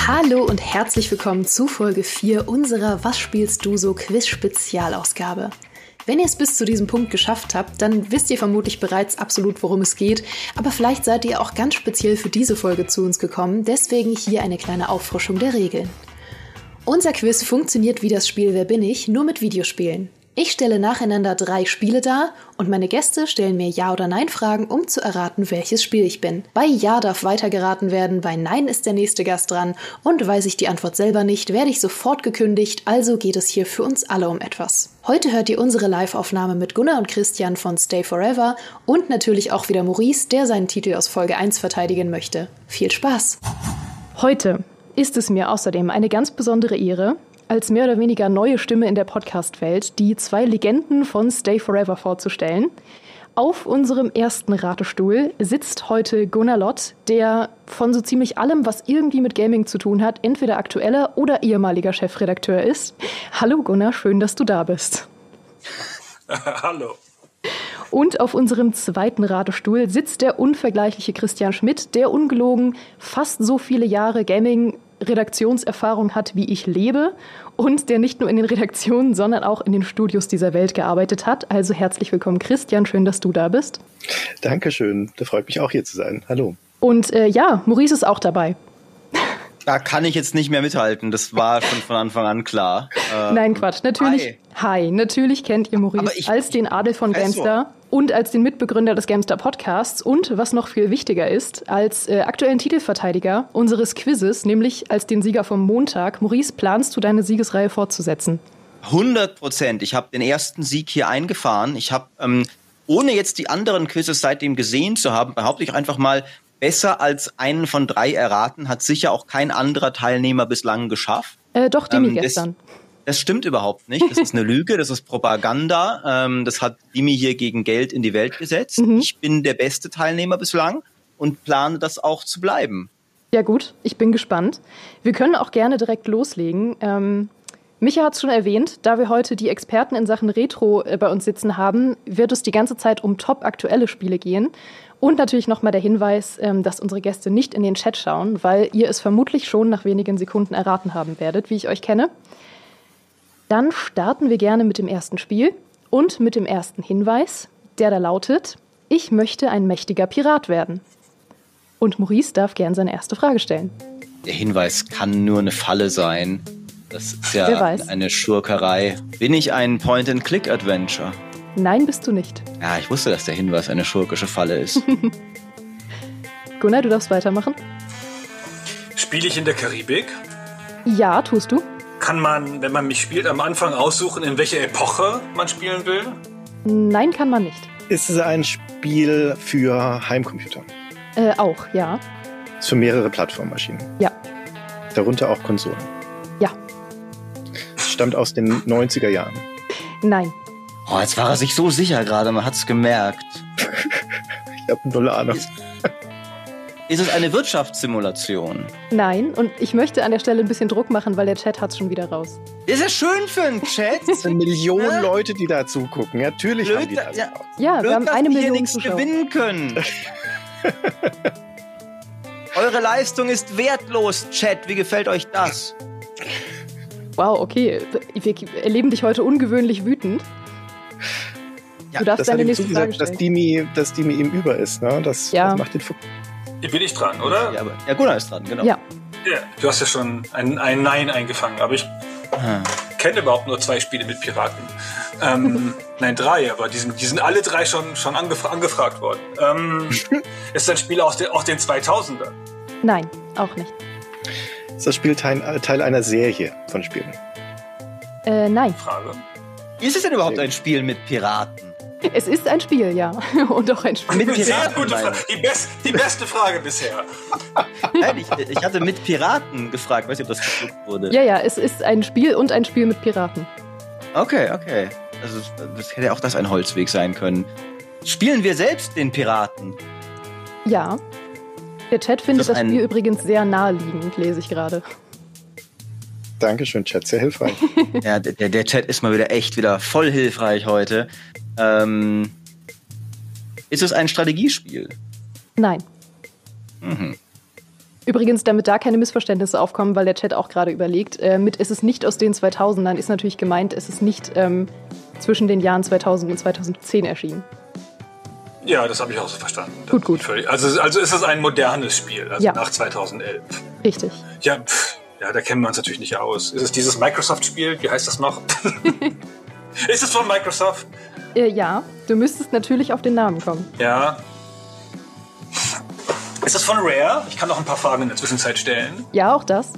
Hallo und herzlich willkommen zu Folge 4 unserer Was spielst du so Quiz-Spezialausgabe. Wenn ihr es bis zu diesem Punkt geschafft habt, dann wisst ihr vermutlich bereits absolut, worum es geht, aber vielleicht seid ihr auch ganz speziell für diese Folge zu uns gekommen, deswegen hier eine kleine Auffrischung der Regeln. Unser Quiz funktioniert wie das Spiel Wer bin ich, nur mit Videospielen. Ich stelle nacheinander 3 Spiele dar und meine Gäste stellen mir Ja- oder Nein-Fragen, um zu erraten, welches Spiel ich bin. Bei Ja darf weitergeraten werden, bei Nein ist der nächste Gast dran und weiß ich die Antwort selber nicht, werde ich sofort gekündigt, also geht es hier für uns alle um etwas. Heute hört ihr unsere Live-Aufnahme mit Gunnar und Christian von Stay Forever und natürlich auch wieder Maurice, der seinen Titel aus Folge 1 verteidigen möchte. Viel Spaß! Heute ist es mir außerdem eine ganz besondere Ehre, als mehr oder weniger neue Stimme in der Podcast-Welt die 2 Legenden von Stay Forever vorzustellen. Auf unserem ersten Ratestuhl sitzt heute Gunnar Lott, der von so ziemlich allem, was irgendwie mit Gaming zu tun hat, entweder aktueller oder ehemaliger Chefredakteur ist. Hallo Gunnar, schön, dass du da bist. Hallo. Und auf unserem zweiten Ratestuhl sitzt der unvergleichliche Christian Schmidt, der ungelogen fast so viele Jahre Gaming-Redaktionserfahrung hat, wie ich lebe und der nicht nur in den Redaktionen, sondern auch in den Studios dieser Welt gearbeitet hat. Also herzlich willkommen, Christian, schön, dass du da bist. Dankeschön, das freut mich auch hier zu sein. Hallo. Und Maurice ist auch dabei. Da kann ich jetzt nicht mehr mithalten, das war schon von Anfang an klar. Nein, Quatsch, natürlich. Hi, natürlich kennt ihr Maurice als den Adel von GameStar und als den Mitbegründer des GameStar Podcasts und, was noch viel wichtiger ist, als aktuellen Titelverteidiger unseres Quizzes, nämlich als den Sieger vom Montag. Maurice, planst du deine Siegesreihe fortzusetzen? 100%. Ich habe den ersten Sieg hier eingefahren. Ich habe, ohne jetzt die anderen Quizzes seitdem gesehen zu haben, behaupte ich einfach mal, besser als einen von 3 erraten hat sicher auch kein anderer Teilnehmer bislang geschafft. Doch, Dimi gestern. Das stimmt überhaupt nicht. Das ist eine Lüge, das ist Propaganda. Das hat Dimi hier gegen Geld in die Welt gesetzt. Ich bin der beste Teilnehmer bislang und plane das auch zu bleiben. Ja gut, ich bin gespannt. Wir können auch gerne direkt loslegen. Micha hat es schon erwähnt, da wir heute die Experten in Sachen Retro bei uns sitzen haben, wird es die ganze Zeit um top-aktuelle Spiele gehen. Und natürlich nochmal der Hinweis, dass unsere Gäste nicht in den Chat schauen, weil ihr es vermutlich schon nach wenigen Sekunden erraten haben werdet, wie ich euch kenne. Dann starten wir gerne mit dem ersten Spiel und mit dem ersten Hinweis, der da lautet: Ich möchte ein mächtiger Pirat werden. Und Maurice darf gern seine erste Frage stellen. Der Hinweis kann nur eine Falle sein. Das ist ja eine Schurkerei. Bin ich ein Point-and-Click-Adventure? Nein, bist du nicht. Ja, ich wusste, dass der Hinweis eine schurkische Falle ist. Gunnar, du darfst weitermachen. Spiele ich in der Karibik? Ja, tust du. Kann man, wenn man mich spielt, am Anfang aussuchen, in welcher Epoche man spielen will? Nein, kann man nicht. Ist es ein Spiel für Heimcomputer? Auch, ja. Ist für mehrere Plattformmaschinen? Ja. Darunter auch Konsolen? Ja. Stammt aus den 90er Jahren? Nein. Oh, jetzt war er sich so sicher gerade, man hat's gemerkt. Ich habe 0 Ahnung. Ist es eine Wirtschaftssimulation? Nein, und ich möchte an der Stelle ein bisschen Druck machen, weil der Chat hat's schon wieder raus. Ist ja schön für einen Chat. Es sind Millionen Leute, die da zugucken. Natürlich Blöd, haben die das. Ja, wir haben dass 1 wir hier Million nichts Zuschauer. gewinnen können. Eure Leistung ist wertlos, Chat. Wie gefällt euch das? Wow, okay. Wir erleben dich heute ungewöhnlich wütend. Ja, du darfst Das deine hat ihm nächste Frage zugesagt, stellen. dass Dimi ihm über ist. Ne? Das macht den Hier bin ich dran, oder? Ja, Gunnar ist dran, genau. Ja. Ja, du hast ja schon ein Nein eingefangen, aber ich kenne überhaupt nur 2 Spiele mit Piraten. Nein, 3, aber die sind alle 3 schon angefragt worden. Ist ein Spiel aus den 2000er? Nein, auch nicht. Ist das Spiel Teil einer Serie von Spielen? Nein. Frage. Ist es denn überhaupt ein Spiel mit Piraten? Es ist ein Spiel, ja. Und auch ein Spiel. Mit Sehr Piraten, gute Frage. Die beste Frage bisher. Nein, ich hatte mit Piraten gefragt. Weiß nicht, ob das gedruckt wurde. Ja, es ist ein Spiel und ein Spiel mit Piraten. Okay. Also das hätte auch das ein Holzweg sein können. Spielen wir selbst den Piraten? Ja. Der Chat findet das Spiel übrigens sehr naheliegend, lese ich gerade. Dankeschön, Chat, sehr hilfreich. Ja, der Chat ist mal wieder voll hilfreich heute. Ist es ein Strategiespiel? Nein. Übrigens, damit da keine Missverständnisse aufkommen, weil der Chat auch gerade überlegt, es ist nicht aus den 2000ern, ist natürlich gemeint, es ist nicht zwischen den Jahren 2000 und 2010 erschienen. Ja, das habe ich auch so verstanden. Gut. Also ist es ein modernes Spiel, also nach 2011. Richtig. Ja, da kennen wir uns natürlich nicht aus. Ist es dieses Microsoft-Spiel? Wie heißt das noch? Ist es von Microsoft? Ja, du müsstest natürlich auf den Namen kommen. Ja. Ist das von Rare? Ich kann noch ein paar Fragen in der Zwischenzeit stellen. Ja, auch das.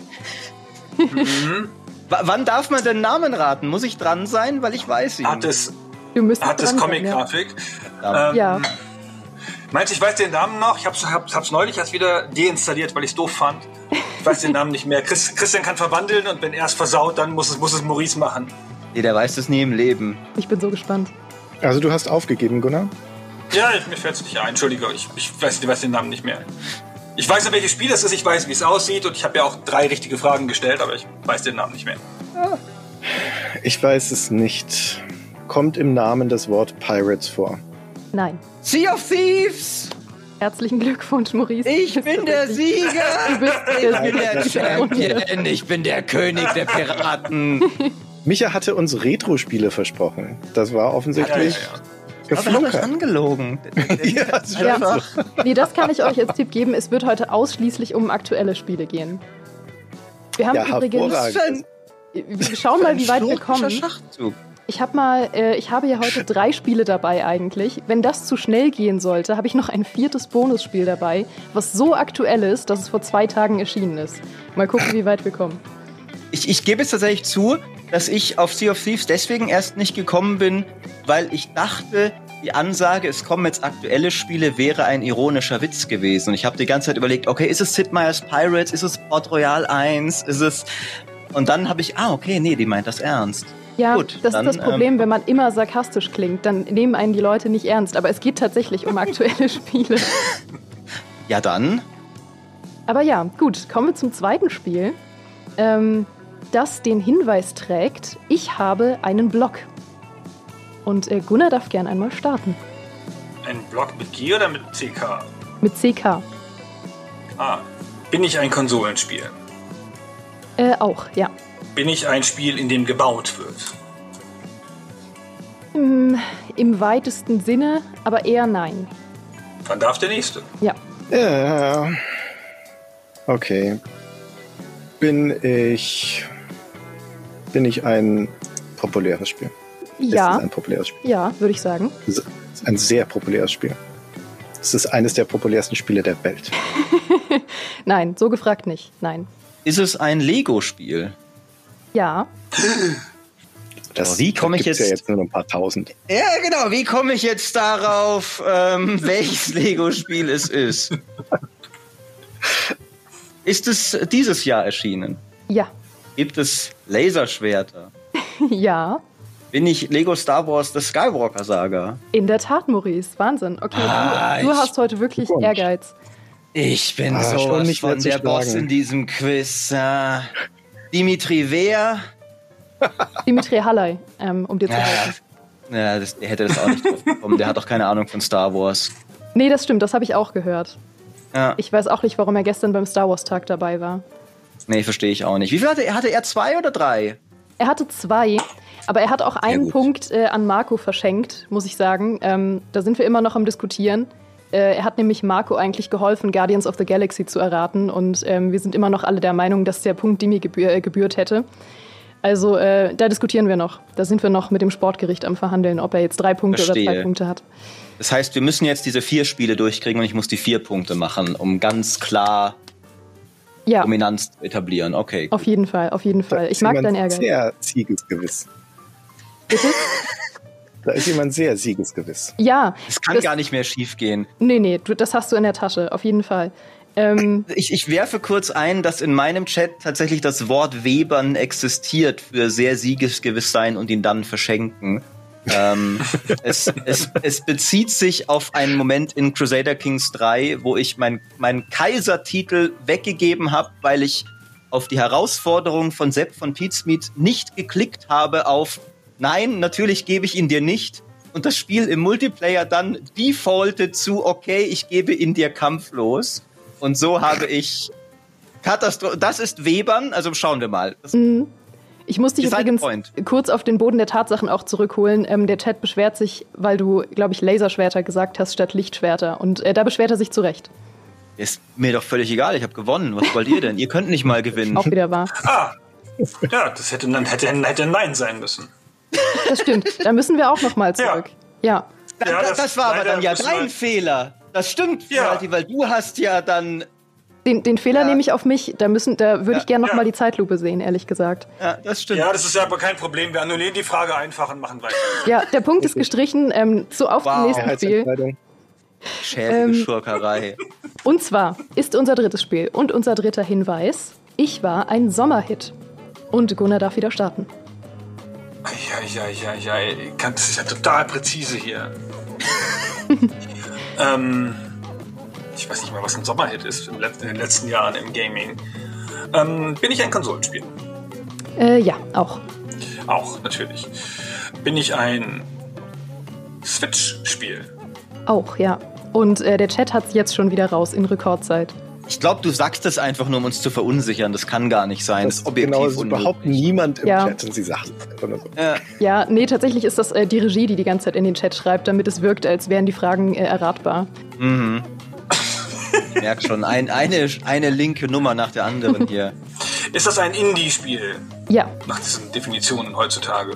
Wann darf man den Namen raten? Muss ich dran sein? Weil ich weiß ihn. Hat es dran Comic-Grafik? Ja. Meinst du, ich weiß den Namen noch? Ich hab's neulich erst wieder deinstalliert, weil ich es doof fand. Ich weiß den Namen nicht mehr. Christian kann verwandeln und wenn er es versaut, dann muss es Maurice machen. Nee, der weiß das nie im Leben. Ich bin so gespannt. Also du hast aufgegeben, Gunnar? Ja, mir fällt es nicht ein. Entschuldige, ich weiß den Namen nicht mehr. Ich weiß ja, welches Spiel das ist, ich weiß, wie es aussieht und ich habe ja auch 3 richtige Fragen gestellt, aber ich weiß den Namen nicht mehr. Ich weiß es nicht. Kommt im Namen das Wort Pirates vor? Nein. Sea of Thieves! Herzlichen Glückwunsch, Maurice. Ich bin der Sieger! Du bist der Champion! Ich bin der König der Piraten! Micha hatte uns Retro-Spiele versprochen. Das war offensichtlich geflunkert. Aber angelogen. Ja. Nee, das kann ich euch als Tipp geben. Es wird heute ausschließlich um aktuelle Spiele gehen. Wir haben übrigens... Wir schauen mal, wie weit wir kommen. Schachzug. Ich habe hier heute 3 Spiele dabei eigentlich. Wenn das zu schnell gehen sollte, habe ich noch ein 4. Bonusspiel dabei, was so aktuell ist, dass es vor 2 Tagen erschienen ist. Mal gucken, wie weit wir kommen. Ich gebe jetzt tatsächlich zu, dass ich auf Sea of Thieves deswegen erst nicht gekommen bin, weil ich dachte, die Ansage, es kommen jetzt aktuelle Spiele, wäre ein ironischer Witz gewesen. Und ich habe die ganze Zeit überlegt, okay, ist es Sid Meier's Pirates, ist es Port Royal 1, ist es... Und dann habe ich, okay, nee, die meint das ernst. Ja, gut, das ist das Problem, wenn man immer sarkastisch klingt, dann nehmen einen die Leute nicht ernst. Aber es geht tatsächlich um aktuelle Spiele. Ja, dann. Aber ja, gut, kommen wir zum zweiten Spiel, das den Hinweis trägt, ich habe einen Blog. Und Gunnar darf gern einmal starten. Ein Blog mit G oder mit CK? Mit CK. Bin ich ein Konsolenspiel? Auch, ja. Bin ich ein Spiel, in dem gebaut wird? Im weitesten Sinne, aber eher nein. Dann darf der Nächste. Ja. Okay. Bin ich ein populäres Spiel? Ja. Ist es ein populäres Spiel? Ja, würde ich sagen. Es ist ein sehr populäres Spiel. Es ist eines der populärsten Spiele der Welt. Nein, so gefragt nicht. Nein. Ist es ein Lego-Spiel? Ja. Wie komme ich jetzt? Ja, jetzt nur ein paar tausend. Ja, genau. Wie komme ich jetzt darauf, welches Lego-Spiel es ist? Ist es dieses Jahr erschienen? Ja. Gibt es Laserschwerter? Ja. Bin ich Lego Star Wars The Skywalker Saga? In der Tat, Maurice. Wahnsinn. Okay, du hast heute wirklich Ehrgeiz. Ich bin sowas von der Boss in diesem Quiz. Dimitri wer? Dimitri Halley, um dir zu helfen. Ja, der hätte das auch nicht drauf bekommen. Der hat doch keine Ahnung von Star Wars. Nee, das stimmt. Das habe ich auch gehört. Ja. Ich weiß auch nicht, warum er gestern beim Star Wars Tag dabei war. Nee, verstehe ich auch nicht. Wie viel hatte er? Hatte er 2 oder 3? Er hatte 2, aber er hat auch einen Punkt an Marco verschenkt, muss ich sagen. Da sind wir immer noch am Diskutieren. Er hat nämlich Marco eigentlich geholfen, Guardians of the Galaxy zu erraten. Und wir sind immer noch alle der Meinung, dass der Punkt Dimi gebührt hätte. Also da diskutieren wir noch. Da sind wir noch mit dem Sportgericht am Verhandeln, ob er jetzt 3 Punkte oder 2 Punkte hat. Das heißt, wir müssen jetzt diese 4 Spiele durchkriegen und ich muss die 4 Punkte machen, um ganz klar Dominanz zu etablieren. Okay. Auf jeden Fall, auf jeden Fall. Ich mag deinen Ehrgeiz. Sehr siegesgewiss. Bitte? Da ist jemand sehr siegesgewiss. Ja. Es kann gar nicht mehr schief gehen. Nee, das hast du in der Tasche, auf jeden Fall. Ich werfe kurz ein, dass in meinem Chat tatsächlich das Wort Webern existiert für sehr siegesgewiss sein und ihn dann verschenken. Es bezieht sich auf einen Moment in Crusader Kings 3, wo ich meinen Kaisertitel weggegeben habe, weil ich auf die Herausforderung von Sepp von Pizmeet nicht geklickt habe auf Nein, natürlich gebe ich ihn dir nicht. Und das Spiel im Multiplayer dann defaultet zu okay, ich gebe ihn dir kampflos. Und so habe ich Das ist Webern, also schauen wir mal. Ich muss dich übrigens kurz auf den Boden der Tatsachen auch zurückholen. Der Chat beschwert sich, weil du, glaube ich, Laserschwerter gesagt hast statt Lichtschwerter. Und da beschwert er sich zu Recht. Ist mir doch völlig egal, ich habe gewonnen. Was wollt ihr denn? Ihr könnt nicht mal gewinnen. Auch wieder wahr. Ja, das hätte Nein sein müssen. Das stimmt, da müssen wir auch noch mal zurück. Ja. Das war aber dann ja dein Fehler. Das stimmt, Walti, weil du hast ja dann... Den Fehler nehme ich auf mich. Da würde ich gerne noch mal die Zeitlupe sehen, ehrlich gesagt. Ja, das stimmt. Ja, das ist ja aber kein Problem. Wir annullieren die Frage einfach und machen weiter. Ja, der Punkt ist gestrichen. So auf zum nächsten Spiel. Schäbige Schurkerei. Und zwar ist unser drittes Spiel und unser dritter Hinweis: Ich war ein Sommerhit. Und Gunnar darf wieder starten. Ja, das ist ja total präzise hier. Ich weiß nicht mal, was ein Sommerhit ist in den letzten Jahren im Gaming. Bin ich ein Konsolenspiel? Ja, auch. Auch, natürlich. Bin ich ein Switch-Spiel? Auch, ja. Und der Chat hat es jetzt schon wieder raus in Rekordzeit. Ich glaube, du sagst das einfach nur, um uns zu verunsichern. Das kann gar nicht sein. Das ist objektiv genau, ist überhaupt niemand im Chat und sie sagt es einfach nur so. Ja, nee, tatsächlich ist das die Regie, die ganze Zeit in den Chat schreibt, damit es wirkt, als wären die Fragen erratbar. Mhm. Ich merke schon, eine linke Nummer nach der anderen hier. Ist das ein Indie-Spiel? Ja. Nach diesen Definitionen heutzutage.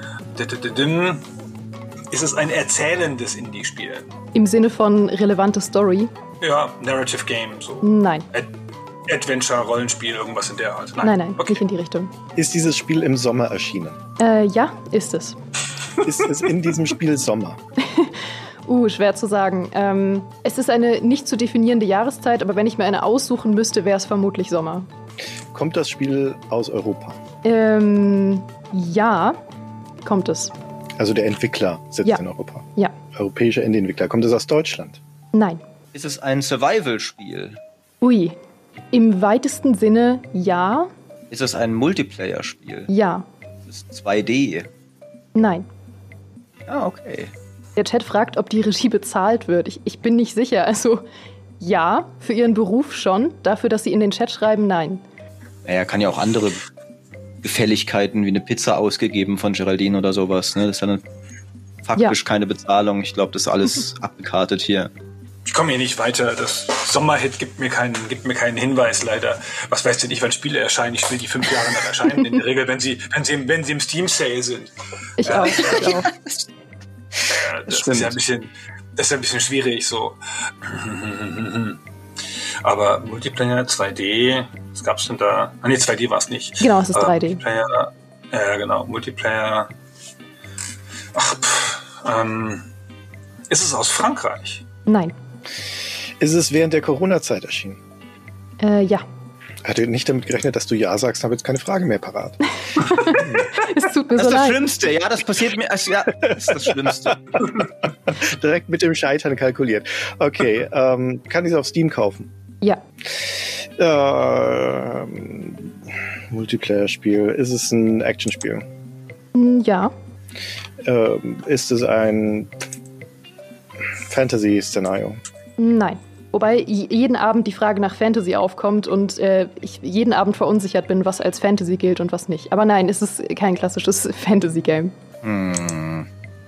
Ist es ein erzählendes Indie-Spiel? Im Sinne von relevante Story? Ja, Narrative Game, so. Nein. Adventure, Rollenspiel, irgendwas in der Art. Nein, okay. Nicht in die Richtung. Ist dieses Spiel im Sommer erschienen? Ja, ist es. Ist es in diesem Spiel Sommer? Schwer zu sagen. Es ist eine nicht zu definierende Jahreszeit, aber wenn ich mir eine aussuchen müsste, wäre es vermutlich Sommer. Kommt das Spiel aus Europa? Ja, kommt es. Also der Entwickler sitzt in Europa? Ja. Europäischer Indie-Entwickler. Kommt es aus Deutschland? Nein. Ist es ein Survival-Spiel? Im weitesten Sinne ja. Ist es ein Multiplayer-Spiel? Ja. Ist es 2D? Nein. Ah, okay. Der Chat fragt, ob die Regie bezahlt wird. Ich bin nicht sicher. Also ja, für ihren Beruf schon. Dafür, dass sie in den Chat schreiben, nein. Naja, kann ja auch andere Gefälligkeiten wie eine Pizza ausgegeben von Geraldine oder sowas. Ne? Das ist ja dann faktisch keine Bezahlung. Ich glaube, das ist alles abgekartet hier. Ich komme hier nicht weiter. Das Sommerhit gibt mir keinen Hinweis, leider. Was weiß denn ich, wann Spiele erscheinen? Ich will die 5 Jahre nach erscheinen. In der Regel, wenn sie im Steam-Sale sind. Ich auch. Das ist ja ein bisschen schwierig so. Aber Multiplayer 2D, was gab's denn da? Ah ne, 2D war es nicht. Genau, es ist 3D. Multiplayer, genau, Multiplayer. Ist es aus Frankreich? Nein. Ist es während der Corona-Zeit erschienen? Ja. Hatte nicht damit gerechnet, dass du ja sagst, habe jetzt keine Frage mehr parat. Es tut mir das so ist das leid. Schlimmste, ja, das passiert mir. Das ist das Schlimmste. Direkt mit dem Scheitern kalkuliert. Okay, kann ich es auf Steam kaufen? Ja. Multiplayer-Spiel. Ist es ein Actionspiel? Ja. Ist es ein Fantasy-Szenario? Nein. Wobei jeden Abend die Frage nach Fantasy aufkommt und ich jeden Abend verunsichert bin, was als Fantasy gilt und was nicht. Aber nein, es ist kein klassisches Fantasy-Game. Ein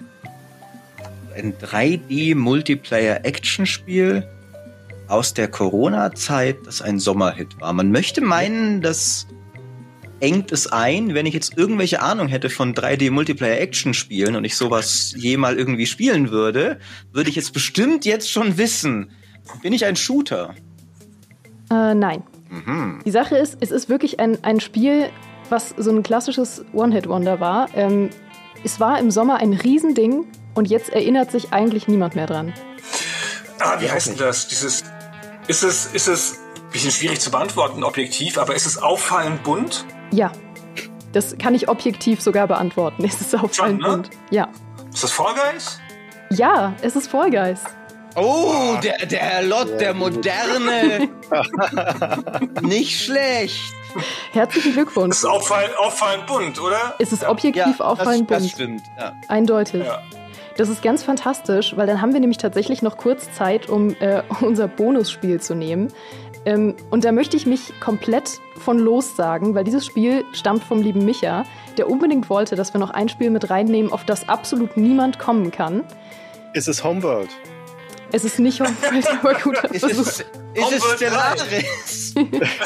3D-Multiplayer-Action-Spiel aus der Corona-Zeit, das ein Sommerhit war. Man möchte meinen, das engt es ein, wenn ich jetzt irgendwelche Ahnung hätte von 3D-Multiplayer-Action-Spielen und ich sowas je mal irgendwie spielen würde ich jetzt bestimmt jetzt schon wissen. Bin ich ein Shooter? Nein. Mhm. Die Sache ist, es ist wirklich ein Spiel, was so ein klassisches One-Hit-Wonder war. Es war im Sommer ein Riesending und jetzt erinnert sich eigentlich niemand mehr dran. Wie heißt denn das? Ist es ein bisschen schwierig zu beantworten, objektiv, aber ist es auffallend bunt? Ja. Das kann ich objektiv sogar beantworten. Es ist auffallend bunt. Ja. Ist das Fall Guys? Ja, es ist Fall Guys. Oh, der Herr Lott, der Moderne. Nicht schlecht. Herzlichen Glückwunsch. Es ist auffallend bunt, oder? Es ist objektiv auffallend bunt. Das stimmt, ja. Eindeutig. Ja. Das ist ganz fantastisch, weil dann haben wir nämlich tatsächlich noch kurz Zeit, um unser Bonusspiel zu nehmen. Und da möchte ich mich komplett von lossagen, weil dieses Spiel stammt vom lieben Micha, der unbedingt wollte, dass wir noch ein Spiel mit reinnehmen, auf das absolut niemand kommen kann. Ist es Homeworld? Es ist nicht Homeworld, aber gut. Ist es Stellaris?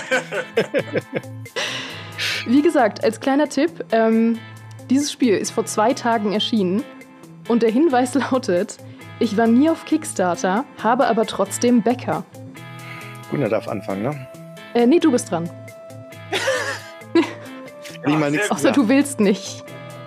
Wie gesagt, als kleiner Tipp, dieses Spiel ist vor 2 Tagen erschienen und der Hinweis lautet, ich war nie auf Kickstarter, habe aber trotzdem Bäcker. Gunnar darf anfangen, ne? Nee, du bist dran. Außer du willst nicht.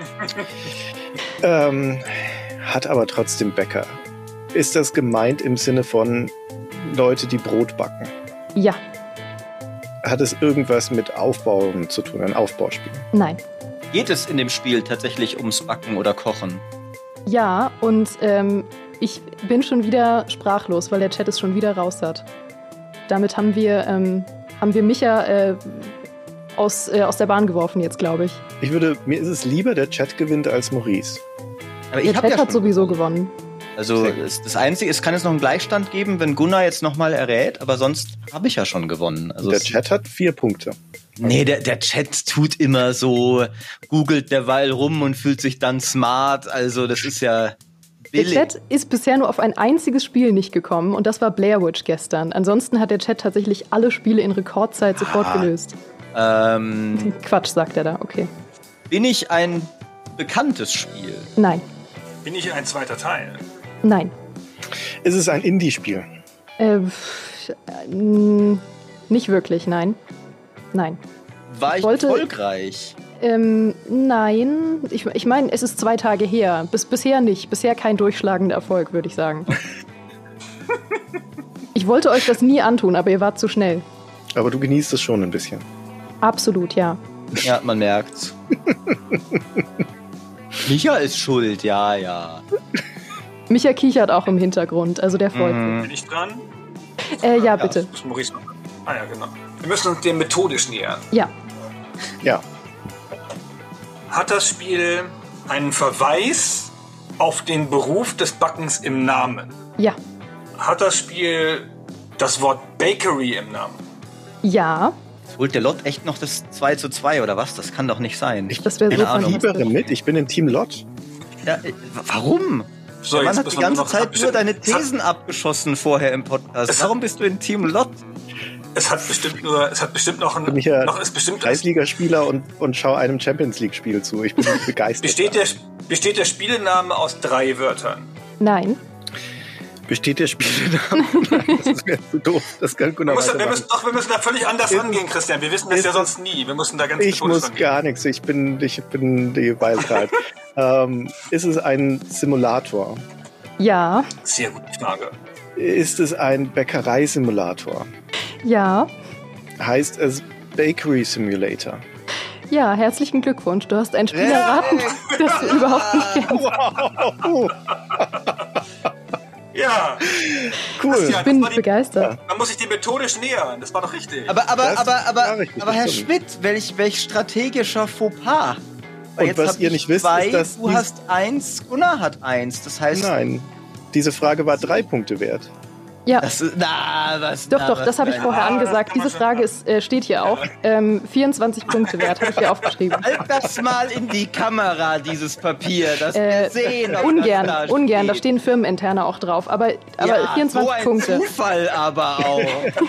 Hat aber trotzdem Bäcker. Ist das gemeint im Sinne von Leute, die Brot backen? Ja. Hat es irgendwas mit Aufbauen zu tun, ein Aufbauspiel? Nein. Geht es in dem Spiel tatsächlich ums Backen oder Kochen? Ja, und ich bin schon wieder sprachlos, weil der Chat es schon wieder raus hat. Damit haben wir Micha aus der Bahn geworfen jetzt, glaube ich. Mir ist es lieber, der Chat gewinnt als Maurice. Aber Der Chat hat sowieso gewonnen. Also das Einzige, es kann jetzt noch einen Gleichstand geben, wenn Gunnar jetzt nochmal errät, aber sonst habe ich ja schon gewonnen. Also der Chat hat 4 Punkte. Nee, der Chat tut immer so, googelt derweil rum und fühlt sich dann smart. Also das ist ja billig. Der Chat ist bisher nur auf ein einziges Spiel nicht gekommen und das war Blair Witch gestern. Ansonsten hat der Chat tatsächlich alle Spiele in Rekordzeit sofort gelöst. Quatsch, sagt er da, okay. Bin ich ein bekanntes Spiel? Nein. Bin ich ein zweiter Teil? Nein. Ist es ein Indie-Spiel? Nicht wirklich, nein. Nein. War ich erfolgreich? Nein. Ich meine, es ist 2 Tage her. Bisher nicht. Bisher kein durchschlagender Erfolg, würde ich sagen. Ich wollte euch das nie antun, aber ihr wart zu schnell. Aber du genießt es schon ein bisschen. Absolut, ja. Ja, man merkt's. Micha ist schuld, ja. Micha kichert auch im Hintergrund, also der freut sich. Bin ich dran? Ja, bitte. Das muss Maurice machen. Ah ja, genau. Wir müssen uns dem methodisch nähern. Ja. Ja. Hat das Spiel einen Verweis auf den Beruf des Backens im Namen? Ja. Hat das Spiel das Wort Bakery im Namen? Ja. Holt der Lot echt noch das 2:2 oder was? Das kann doch nicht sein. Das wäre so Ich fiebere mit, ich bin in Team Lot. Ja, warum? So, der Mann jetzt hat müssen die wir ganze noch- Zeit nur deine Thesen abgeschossen vorher im Podcast. Warum bist du in Team Lot? Es hat bestimmt noch ein... Ich bin ja noch ist bestimmt Kreisligaspieler und schaue einem Champions League-Spiel zu. Ich bin begeistert. Besteht der Spielename aus 3 Wörtern? Nein. Besteht der Spielename? Das ist mir zu doof. Das kann Gunnar Wir müssen weitermachen. da völlig anders rangehen, Christian. Wir wissen das ja sonst nie. Wir müssen da ganz Ich methodisch muss rangehen. gar nichts. Ich bin die Wildcard. Ist es ein Simulator? Ja. Sehr gute Frage. Ist es ein Bäckereisimulator? Ja. Heißt es Bakery Simulator? Ja, herzlichen Glückwunsch. Du hast ein Spiel erraten, das du überhaupt nicht kennst. Wow. Ja, Cool. Christian, Ich bin das war begeistert. man muss sich dem methodisch nähern. Das war doch richtig. Aber richtig, Herr das stimmt. Schmidt, welch strategischer Fauxpas? Weil Und jetzt was hab ihr ich nicht wisst, 2, ist, dass du hast 1, Gunnar hat 1. Das heißt, Nein, diese Frage war 3 Punkte wert. Ja. das ist, Doch, das habe ich vorher angesagt. Diese Frage steht hier auch. 24 Punkte wert, habe ich hier aufgeschrieben. Halt das mal in die Kamera, dieses Papier, dass wir sehen. ob Ungern, das da ungern. Da steht. stehen Firmeninterne auch drauf. Aber Ja, 24 so ein Punkte. Zufall aber auch.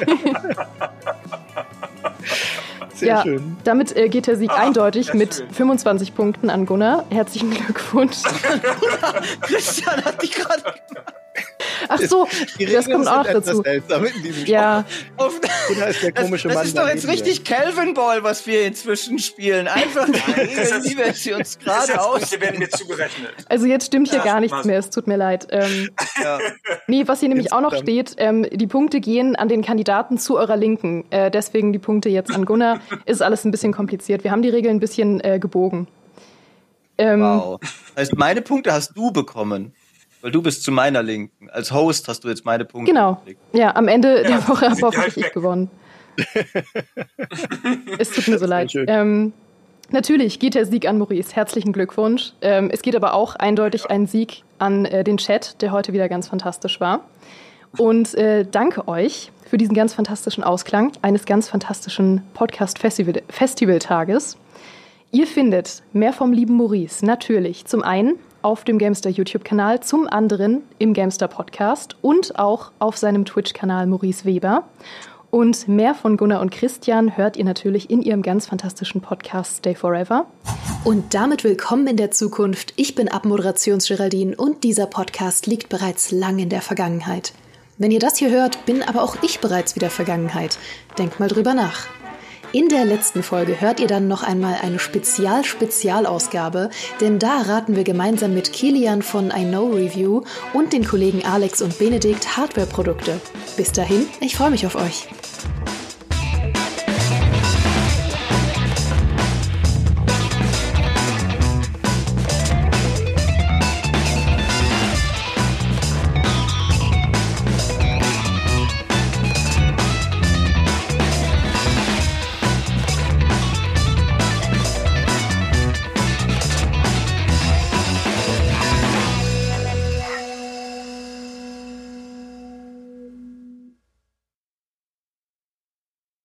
Sehr Ja, schön. damit geht der Sieg eindeutig sehr mit schön. 25 Punkten an Gunnar. Herzlichen Glückwunsch. Christian hat dich gerade Ach so, das kommt auch noch dazu. Seltsam in diesem Ja, auf... Gunnar ist der komische das Mann. ist doch jetzt daneben richtig Calvin Ball, was wir inzwischen spielen. Einfach wie wir sie uns gerade aus. Punkte werden mir zugerechnet. also jetzt stimmt hier Ja, gar nichts Spaß. mehr. Es tut mir leid. Ja. Nee, was hier nämlich auch noch Insgesamt. steht, die Punkte gehen an den Kandidaten zu eurer Linken. Deswegen die Punkte jetzt an Gunnar. Ist alles ein bisschen kompliziert. Wir haben die Regeln ein bisschen gebogen. Wow. Das heißt, meine Punkte hast du bekommen. Weil du bist zu meiner Linken. Als Host hast du jetzt meine Punkte Genau. gekriegt. Ja, am Ende der Woche habe sind die hoffentlich halt ich weg. gewonnen. Es tut mir so leid. schön. Natürlich geht der Sieg an Maurice. Herzlichen Glückwunsch. Es geht aber auch eindeutig ein Sieg an den Chat, der heute wieder ganz fantastisch war. Und danke euch für diesen ganz fantastischen Ausklang eines ganz fantastischen Podcast-Festival-Tages. Ihr findet mehr vom lieben Maurice natürlich zum einen auf dem Gamester YouTube-Kanal, zum anderen im Gamester Podcast und auch auf seinem Twitch-Kanal Maurice Weber. Und mehr von Gunnar und Christian hört ihr natürlich in ihrem ganz fantastischen Podcast Stay Forever. Und damit willkommen in der Zukunft. Ich bin Abmoderations-Geraldine und dieser Podcast liegt bereits lang in der Vergangenheit. Wenn ihr das hier hört, bin aber auch ich bereits wieder Vergangenheit. Denkt mal drüber nach. In der letzten Folge hört ihr dann noch einmal eine Spezialausgabe, denn da raten wir gemeinsam mit Kilian von I Know Review und den Kollegen Alex und Benedikt Hardware-Produkte. Bis dahin, ich freue mich auf euch.